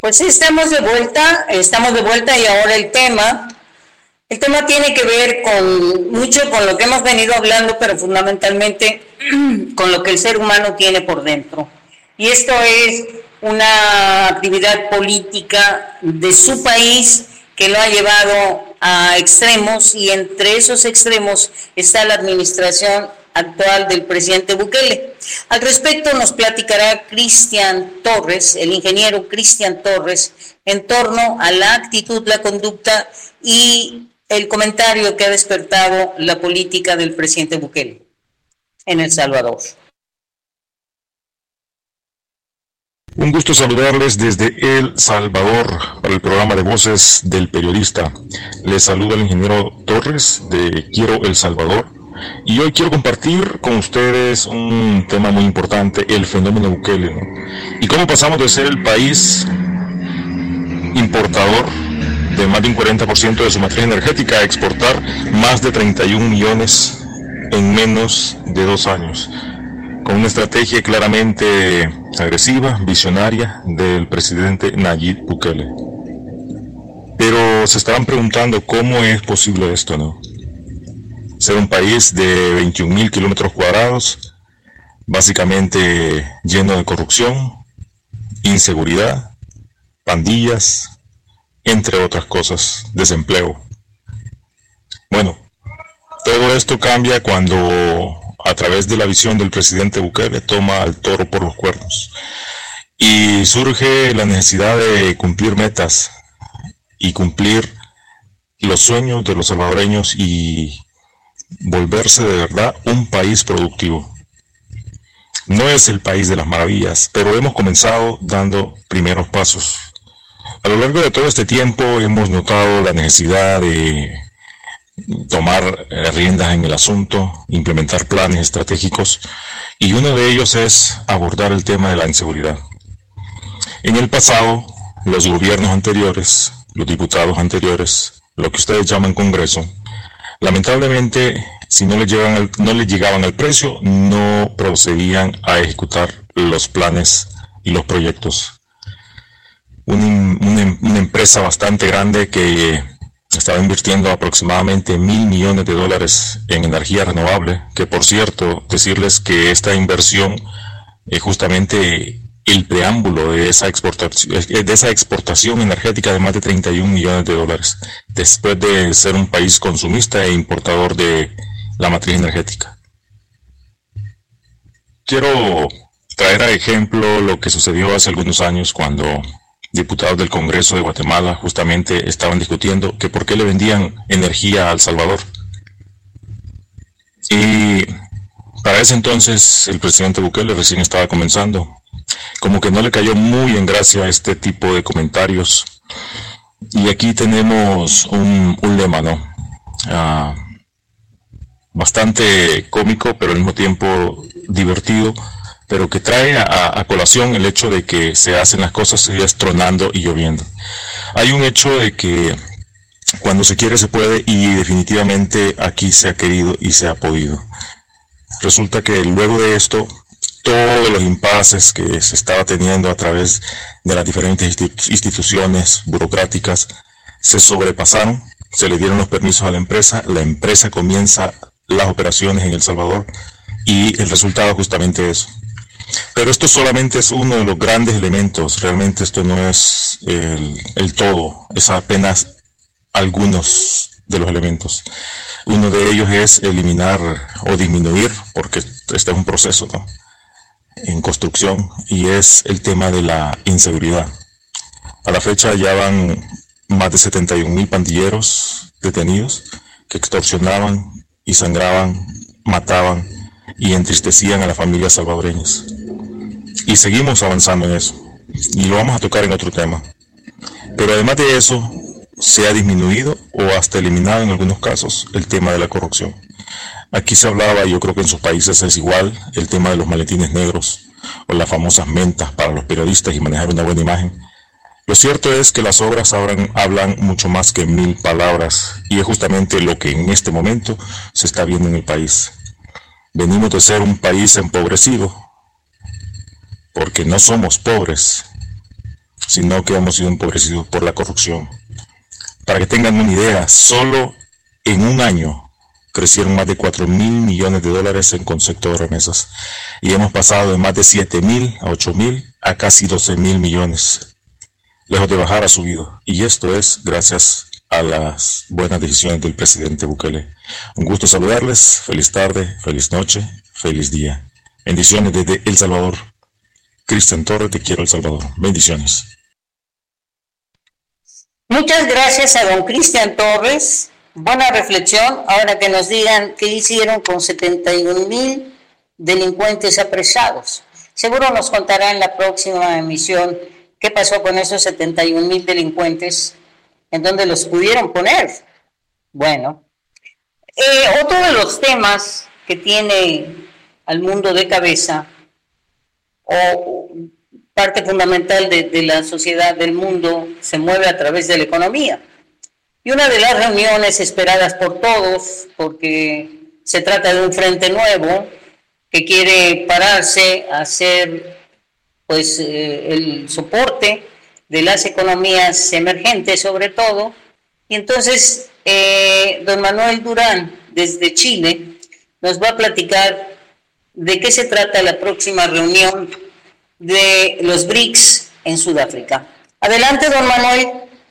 Pues sí, estamos de vuelta y ahora el tema tiene que ver con mucho con lo que hemos venido hablando, pero fundamentalmente con lo que el ser humano tiene por dentro. Y esto es una actividad política de su país que lo ha llevado a extremos, y entre esos extremos está la administración actual del presidente Bukele. Al respecto nos platicará Cristian Torres, el ingeniero Cristian Torres, en torno a la actitud, la conducta y el comentario que ha despertado la política del presidente Bukele en El Salvador. Un gusto saludarles desde El Salvador para el programa de Voces del Periodista. Les saluda el ingeniero Torres de Quiero El Salvador. Y hoy quiero compartir con ustedes un tema muy importante, el fenómeno Bukele, ¿no? Y cómo pasamos de ser el país importador de más de un 40% de su matriz energética a exportar más de 31 millones en menos de 2 años, con una estrategia claramente agresiva, visionaria del presidente Nayib Bukele. Pero se estarán preguntando cómo es posible esto, ¿no? Ser un país de 21.000 kilómetros cuadrados, básicamente lleno de corrupción, inseguridad, pandillas, entre otras cosas, desempleo. Bueno, todo esto cambia cuando, a través de la visión del presidente Bukele, toma al toro por los cuernos y surge la necesidad de cumplir metas y cumplir los sueños de los salvadoreños y volverse de verdad un país productivo. No es el país de las maravillas, pero hemos comenzado dando primeros pasos. A lo largo de todo este tiempo hemos notado la necesidad de tomar riendas en el asunto, implementar planes estratégicos, y uno de ellos es abordar el tema de la inseguridad. En el pasado, los gobiernos anteriores, los diputados anteriores, lo que ustedes llaman Congreso, lamentablemente, si no le llegaban al precio, no procedían a ejecutar los planes y los proyectos. Una empresa bastante grande que estaba invirtiendo aproximadamente $1.000 millones en energía renovable, que por cierto, decirles que esta inversión es justamente el preámbulo de esa exportación energética de más de $31 millones, después de ser un país consumista e importador de la matriz energética. Quiero traer a ejemplo lo que sucedió hace algunos años cuando diputados del Congreso de Guatemala justamente estaban discutiendo que por qué le vendían energía a El Salvador. Y para ese entonces el presidente Bukele recién estaba comenzando. Como que no le cayó muy en gracia este tipo de comentarios. Y aquí tenemos un lema, ¿no? Bastante cómico, pero al mismo tiempo divertido, pero que trae a colación el hecho de que se hacen las cosas tronando y lloviendo. Hay un hecho de que cuando se quiere se puede, y definitivamente aquí se ha querido y se ha podido. Resulta que luego de esto, todos los impases que se estaba teniendo a través de las diferentes instituciones burocráticas se sobrepasaron, se le dieron los permisos a la empresa comienza las operaciones en El Salvador y el resultado justamente es eso. Pero esto solamente es uno de los grandes elementos, realmente esto no es el todo, es apenas algunos de los elementos. Uno de ellos es eliminar o disminuir, porque este es un proceso, ¿no?, en construcción, y es el tema de la inseguridad. A la fecha ya van más de 71.000 pandilleros detenidos que extorsionaban y sangraban, mataban y entristecían a las familias salvadoreñas. Y seguimos avanzando en eso, y lo vamos a tocar en otro tema. Pero además de eso, se ha disminuido o hasta eliminado en algunos casos el tema de la corrupción. Aquí se hablaba, y yo creo que en sus países es igual, el tema de los maletines negros o las famosas mentas para los periodistas y manejar una buena imagen. Lo cierto es que las obras hablan mucho más que 1000 palabras, y es justamente lo que en este momento se está viendo en el país. Venimos de ser un país empobrecido, porque no somos pobres, sino que hemos sido empobrecidos por la corrupción. Para que tengan una idea, solo en un año crecieron más de 4.000 millones de dólares en concepto de remesas y hemos pasado de más de 7.000 a 8.000 a casi 12.000 millones. Lejos de bajar, ha subido, y esto es gracias a las buenas decisiones del presidente Bukele. Un gusto saludarles, feliz tarde, feliz noche, feliz día. Bendiciones desde El Salvador. Cristian Torres, te quiero El Salvador. Bendiciones. Muchas gracias a don Cristian Torres. Buena reflexión. Ahora que nos digan qué hicieron con 71,000 delincuentes apresados. Seguro nos contará en la próxima emisión qué pasó con esos 71,000 delincuentes, en dónde los pudieron poner. Bueno, otro de los temas que tiene al mundo de cabeza, o parte fundamental de la sociedad del mundo, se mueve a través de la economía. Y una de las reuniones esperadas por todos, porque se trata de un frente nuevo que quiere pararse a hacer pues el soporte de las economías emergentes sobre todo. Y entonces don Manuel Durán desde Chile nos va a platicar de qué se trata la próxima reunión de los BRICS en Sudáfrica. Adelante, don Manuel.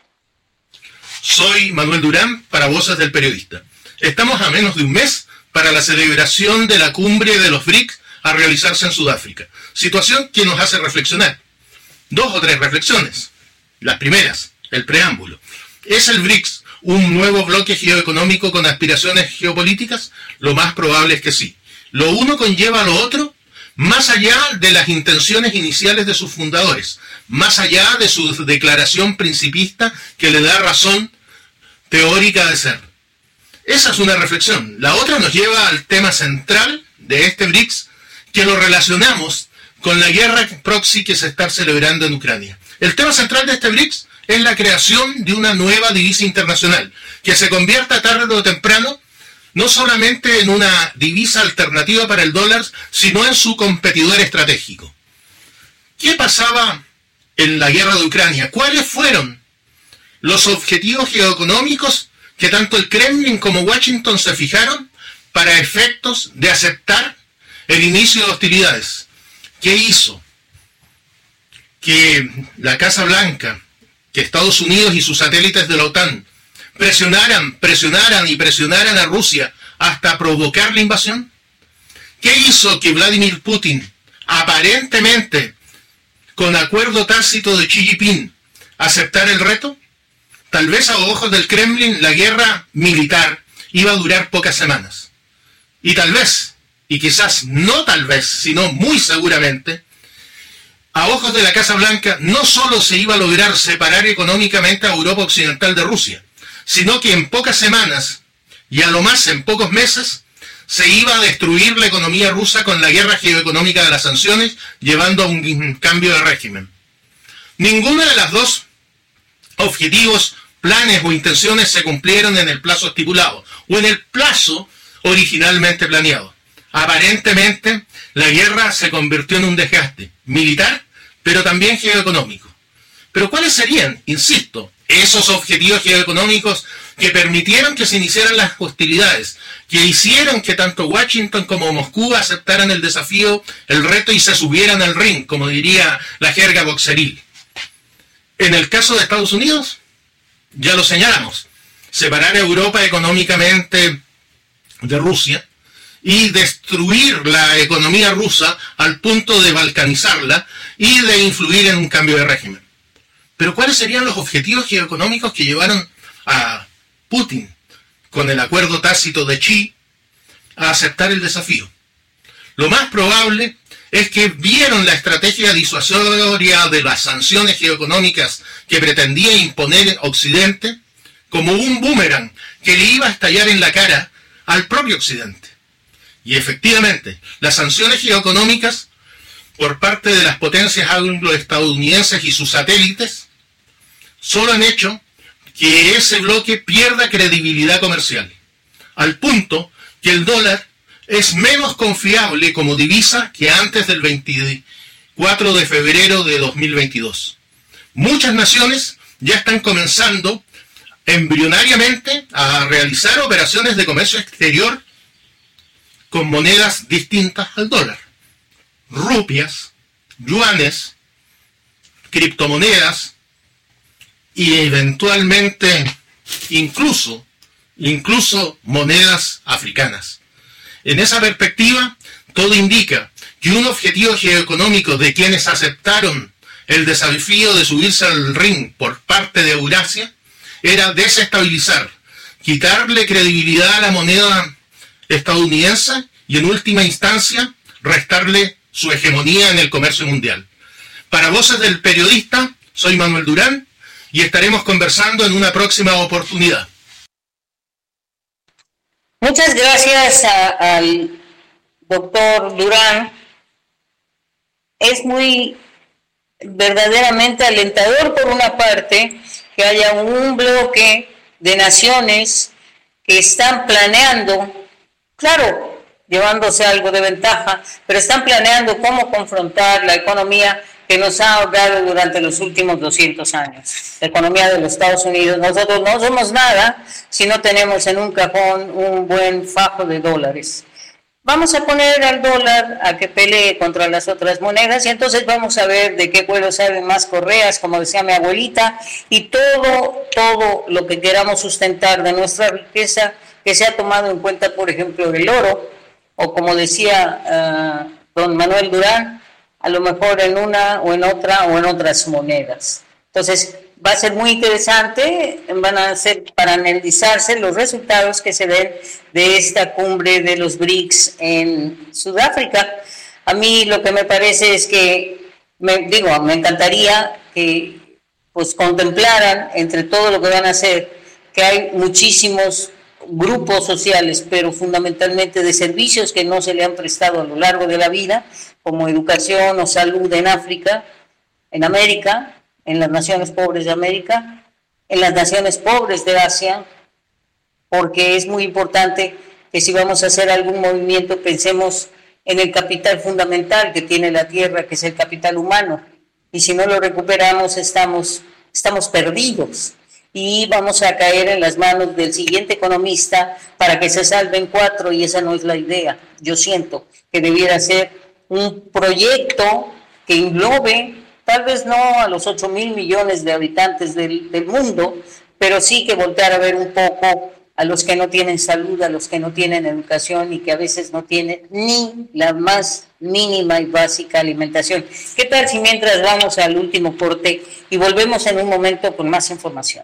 Soy Manuel Durán, para Voces del Periodista. Estamos a menos de un mes para la celebración de la cumbre de los BRICS a realizarse en Sudáfrica. Situación que nos hace reflexionar. 2 o 3 reflexiones. Las primeras, el preámbulo. ¿Es el BRICS un nuevo bloque geoeconómico con aspiraciones geopolíticas? Lo más probable es que sí. ¿Lo uno conlleva a lo otro? Más allá de las intenciones iniciales de sus fundadores, más allá de su declaración principista que le da razón teórica de ser. Esa es una reflexión. La otra nos lleva al tema central de este BRICS, que lo relacionamos con la guerra proxy que se está celebrando en Ucrania. El tema central de este BRICS es la creación de una nueva divisa internacional, que se convierta tarde o temprano no solamente en una divisa alternativa para el dólar, sino en su competidor estratégico. ¿Qué pasaba en la guerra de Ucrania? ¿Cuáles fueron los objetivos geoeconómicos que tanto el Kremlin como Washington se fijaron para efectos de aceptar el inicio de hostilidades? ¿Qué hizo? Que la Casa Blanca, que Estados Unidos y sus satélites de la OTAN presionaran a Rusia hasta provocar la invasión. ¿Qué hizo que Vladimir Putin, aparentemente con acuerdo tácito de Xi Jinping, aceptara el reto? Tal vez a ojos del Kremlin la guerra militar iba a durar pocas semanas. Y tal vez, y quizás no tal vez, sino muy seguramente, a ojos de la Casa Blanca no solo se iba a lograr separar económicamente a Europa Occidental de Rusia, sino que en pocas semanas, y a lo más en pocos meses, se iba a destruir la economía rusa con la guerra geoeconómica de las sanciones, llevando a un cambio de régimen. Ninguna de las dos objetivos, planes o intenciones se cumplieron en el plazo estipulado, o en el plazo originalmente planeado. Aparentemente, la guerra se convirtió en un desgaste militar, pero también geoeconómico. Pero ¿cuáles serían, insisto, esos objetivos geoeconómicos que permitieron que se iniciaran las hostilidades, que hicieron que tanto Washington como Moscú aceptaran el desafío, el reto y se subieran al ring, como diría la jerga boxeril? En el caso de Estados Unidos, ya lo señalamos, separar a Europa económicamente de Rusia y destruir la economía rusa al punto de balcanizarla y de influir en un cambio de régimen. Pero ¿cuáles serían los objetivos geoeconómicos que llevaron a Putin, con el acuerdo tácito de Xi, a aceptar el desafío? Lo más probable es que vieron la estrategia disuasoria de las sanciones geoeconómicas que pretendía imponer Occidente como un boomerang que le iba a estallar en la cara al propio Occidente. Y efectivamente, las sanciones geoeconómicas por parte de las potencias angloestadounidenses y sus satélites solo han hecho que ese bloque pierda credibilidad comercial, al punto que el dólar es menos confiable como divisa que antes del 24 de febrero de 2022. Muchas naciones ya están comenzando embrionariamente a realizar operaciones de comercio exterior con monedas distintas al dólar. Rupias, yuanes, criptomonedas y eventualmente incluso monedas africanas. En esa perspectiva, todo indica que un objetivo geoeconómico de quienes aceptaron el desafío de subirse al ring por parte de Eurasia era desestabilizar, quitarle credibilidad a la moneda estadounidense y en última instancia restarle su hegemonía en el comercio mundial. Para Voces del Periodista, soy Manuel Durán y estaremos conversando en una próxima oportunidad. Muchas gracias al doctor Durán. Es muy verdaderamente alentador, por una parte, que haya un bloque de naciones que están planeando, claro, llevándose algo de ventaja, pero están planeando cómo confrontar la economía que nos ha ahogado durante los últimos 200 años. La economía de los Estados Unidos. Nosotros no somos nada si no tenemos en un cajón un buen fajo de dólares. Vamos a poner al dólar a que pelee contra las otras monedas y entonces vamos a ver de qué vuelo salen más correas, como decía mi abuelita, y todo lo que queramos sustentar de nuestra riqueza que se ha tomado en cuenta, por ejemplo, el oro, o como decía don Manuel Durán, a lo mejor en una o en otra o en otras monedas. Entonces, va a ser muy interesante, van a ser para analizarse los resultados que se den de esta cumbre de los BRICS en Sudáfrica. A mí lo que me parece es que, me encantaría que pues contemplaran entre todo lo que van a hacer, que hay muchísimos grupos sociales, pero fundamentalmente de servicios que no se le han prestado a lo largo de la vida, como educación o salud en África, en América, en las naciones pobres de América, en las naciones pobres de Asia, porque es muy importante que si vamos a hacer algún movimiento pensemos en el capital fundamental que tiene la tierra, que es el capital humano, y si no lo recuperamos estamos perdidos y vamos a caer en las manos del siguiente economista para que se salven 4, y esa no es la idea. Yo siento que debiera ser un proyecto que englobe, tal vez no a los 8,000 millones de habitantes del mundo, pero sí que voltear a ver un poco a los que no tienen salud, a los que no tienen educación y que a veces no tienen ni la más mínima y básica alimentación. ¿Qué tal si mientras vamos al último corte y volvemos en un momento con más información?